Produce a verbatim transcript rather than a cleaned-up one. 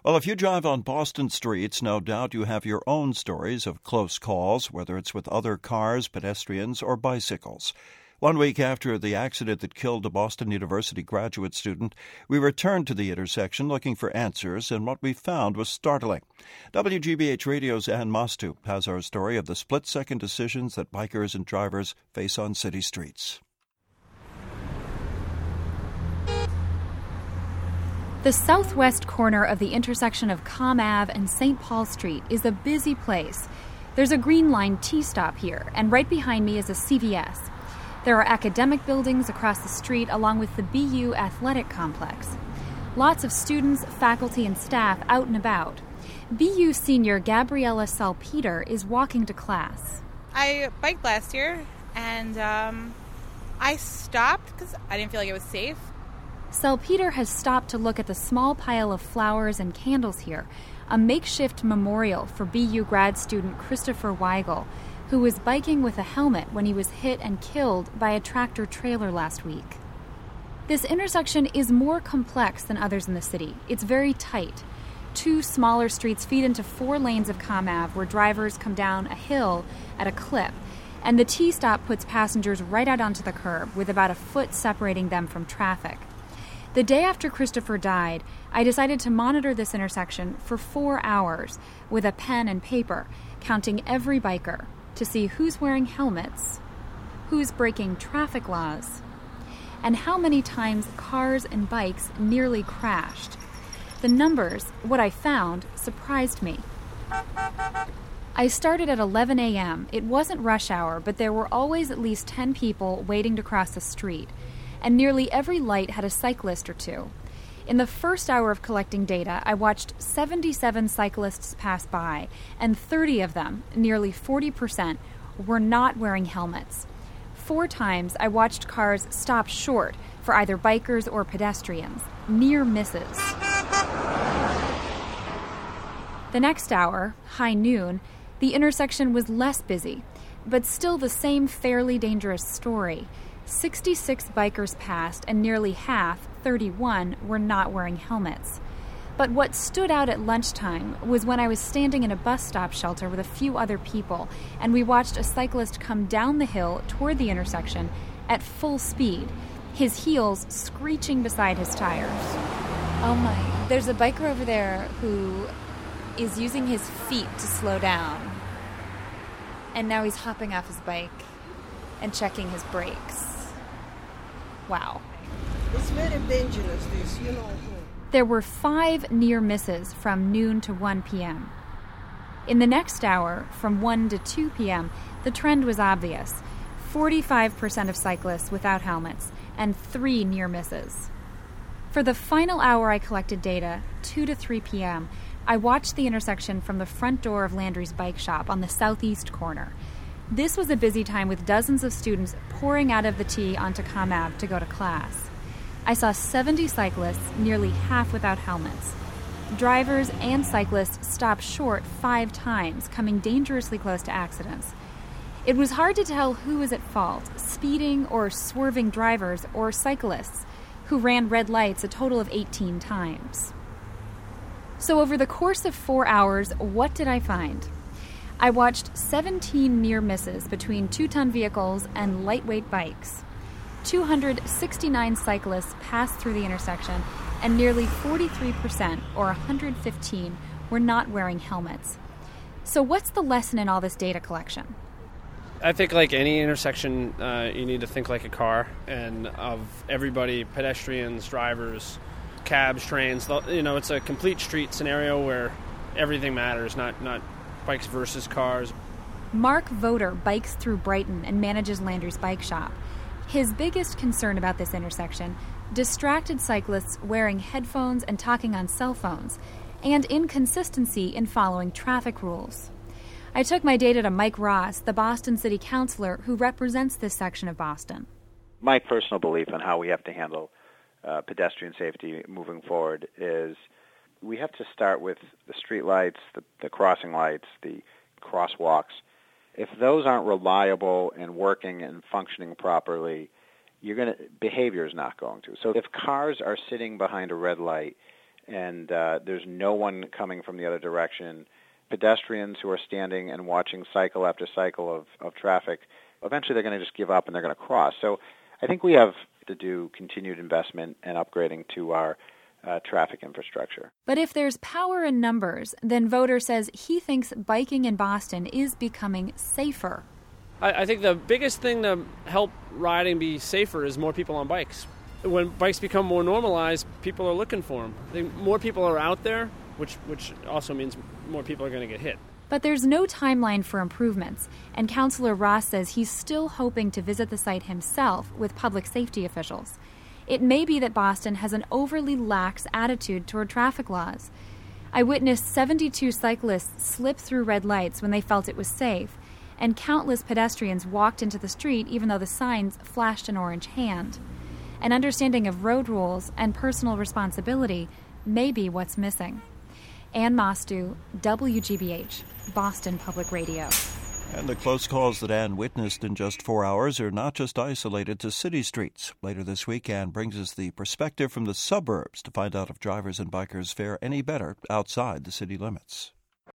Well, if you drive on Boston streets, no doubt you have your own stories of close calls, whether it's with other cars, pedestrians, or bicycles. One week after the accident that killed a Boston University graduate student, we returned to the intersection looking for answers, and what we found was startling. W G B H Radio's Ann Mostu has our story of the split-second decisions that bikers and drivers face on city streets. The southwest corner of the intersection of Comm Ave and Saint Paul Street is a busy place. There's a Green Line T-stop here, and right behind me is a C V S. There are academic buildings across the street, along with the B U Athletic Complex. Lots of students, faculty, and staff out and about. B U senior Gabriella Salpeter is walking to class. I biked last year, and um, I stopped because I didn't feel like it was safe. Salpeter has stopped to look at the small pile of flowers and candles here, a makeshift memorial for B U grad student Christopher Weigel, who was biking with a helmet when he was hit and killed by a tractor-trailer last week. This intersection is more complex than others in the city. It's very tight. Two smaller streets feed into four lanes of Comm Ave where drivers come down a hill at a clip, and the T-stop puts passengers right out onto the curb with about a foot separating them from traffic. The day after Christopher died, I decided to monitor this intersection for four hours with a pen and paper, counting every biker to see who's wearing helmets, who's breaking traffic laws, and how many times cars and bikes nearly crashed. The numbers, what I found, surprised me. I started at eleven a.m. It wasn't rush hour, but there were always at least ten people waiting to cross the street, and nearly every light had a cyclist or two. In the first hour of collecting data, I watched seventy-seven cyclists pass by, and thirty of them, nearly forty percent, were not wearing helmets. Four times I watched cars stop short for either bikers or pedestrians, near misses. The next hour, high noon, the intersection was less busy, but still the same fairly dangerous story. sixty-six bikers passed, and nearly half, thirty-one, were not wearing helmets. But what stood out at lunchtime was when I was standing in a bus stop shelter with a few other people, and we watched a cyclist come down the hill toward the intersection at full speed, his heels screeching beside his tires. Oh my, there's a biker over there who is using his feet to slow down, and now he's hopping off his bike and checking his brakes. Wow. It's very dangerous, this, you know. There were five near misses from noon to one p.m. In the next hour, from one to two p.m., the trend was obvious. forty-five percent of cyclists without helmets and three near misses. For the final hour I collected data, two to three p.m., I watched the intersection from the front door of Landry's bike shop on the southeast corner. This was a busy time with dozens of students pouring out of the T onto Comm Ave to go to class. I saw seventy cyclists, nearly half without helmets. Drivers and cyclists stopped short five times, coming dangerously close to accidents. It was hard to tell who was at fault, speeding or swerving drivers or cyclists, who ran red lights a total of eighteen times. So over the course of four hours, what did I find? I watched seventeen near misses between two-ton vehicles and lightweight bikes. two hundred sixty-nine cyclists passed through the intersection, and nearly forty-three percent, or one hundred fifteen, were not wearing helmets. So what's the lesson in all this data collection? I think like any intersection, uh, you need to think like a car, and of everybody, pedestrians, drivers, cabs, trains, you know, it's a complete street scenario where everything matters, not not bikes versus cars. Mark Voter bikes through Brighton and manages Landry's bike shop. His biggest concern about this intersection, distracted cyclists wearing headphones and talking on cell phones, and inconsistency in following traffic rules. I took my data to Mike Ross, the Boston City Councilor who represents this section of Boston. My personal belief on how we have to handle uh, pedestrian safety moving forward is we have to start with the street lights, the, the crossing lights, the crosswalks. If those aren't reliable and working and functioning properly, you're going to behavior is not going to. So if cars are sitting behind a red light and uh, there's no one coming from the other direction. Pedestrians who are standing and watching cycle after cycle of, of traffic, eventually they're going to just give up and they're going to cross. So I think we have to do continued investment and upgrading to our uh, traffic infrastructure. But if there's power in numbers, then Voter says he thinks biking in Boston is becoming safer. I, I think the biggest thing to help riding be safer is more people on bikes. When bikes become more normalized, people are looking for them. I think more people are out there, which which also means more people are going to get hit. But there's no timeline for improvements, and Councilor Ross says he's still hoping to visit the site himself with public safety officials. It may be that Boston has an overly lax attitude toward traffic laws. I witnessed seventy-two cyclists slip through red lights when they felt it was safe, and countless pedestrians walked into the street even though the signs flashed an orange hand. An understanding of road rules and personal responsibility may be what's missing. Ann Mostu, W G B H, Boston Public Radio. And the close calls that Ann witnessed in just four hours are not just isolated to city streets. Later this week, Ann brings us the perspective from the suburbs to find out if drivers and bikers fare any better outside the city limits.